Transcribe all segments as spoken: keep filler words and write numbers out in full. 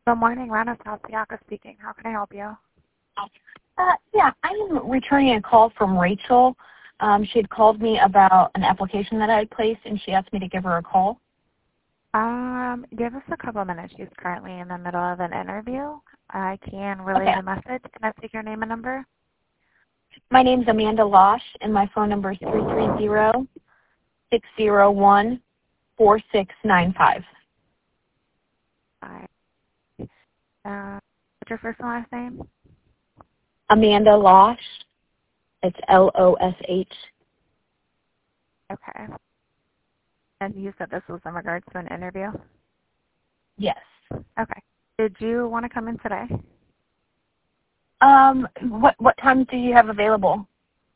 Good morning, Renaissance Bianca speaking. How can I help you? Uh, yeah, I'm returning a call from Rachel. Um, she had called me about an application that I had placed, and she asked me to give her a call. Um, give us a couple minutes. She's currently in the middle of an interview. I can relay Okay. the message. Can I take your name and number? My name's Amanda Losh, and my phone number is three three zero, six zero one, four six nine five. All right. Uh, what's your first and last name? Amanda Losh. It's L O S H. Okay. And you said this was in regards to an interview? Yes. Okay. Did you want to come in today? Um, what what times do you have available?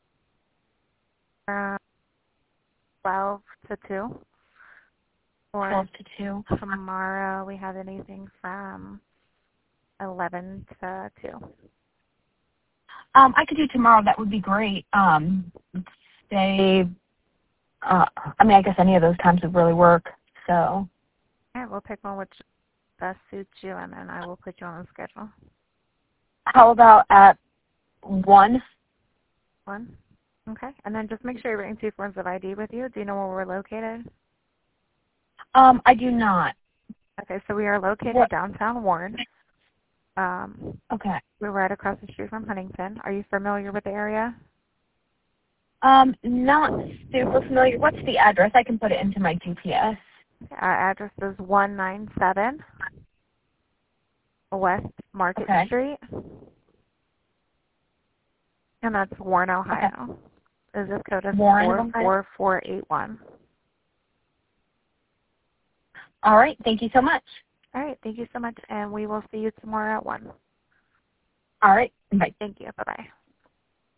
Uh, twelve to two? Or twelve to two. tomorrow we have anything from eleven to two? Um, I could do tomorrow. That would be great. Um, say, uh, I mean, I guess any of those times would really work. So, All right, we'll pick one which best suits you, and then I will put you on the schedule. how about at one? One. Okay. And then just make sure you're bringing two forms of I D with you. Do you know where we're located? Um, I do not. Okay, so we are located What? downtown Warren. Um, Okay. we're right across the street from Huntington. Are you familiar with the area? Um, not super familiar. What's the address? I can put it into my G P S. Our address is one nine seven West Market Okay. Street, and that's Warren, Okay. Ohio. The zip code is Warren, four Ohio. four four eight one. All right. Thank you so much. All right, thank you so much, and we will see you tomorrow at one. All right. Bye. Thank you. Bye-bye.